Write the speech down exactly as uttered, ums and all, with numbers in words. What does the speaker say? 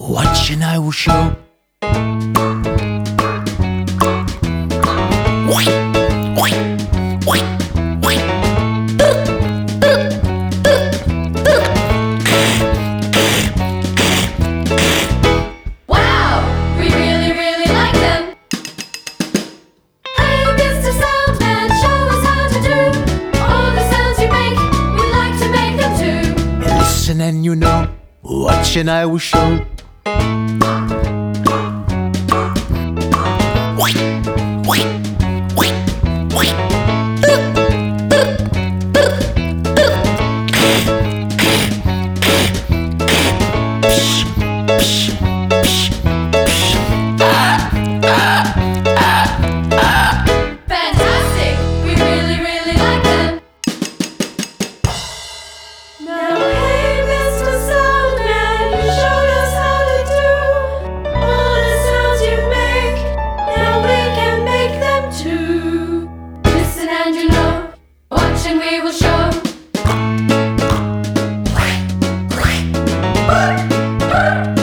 Watch and I will show. Wow, we really, really like them. Hey, Mister Soundman, show us how to do all the sounds you make. We like to make them too. Listen and you know. Watch and I will show. Fantastic, we really, really like them. Now, hey, Mister Soundman, you showed us how to do all the sounds you make. Now we can make them too. Listen and you know, watch and we will show.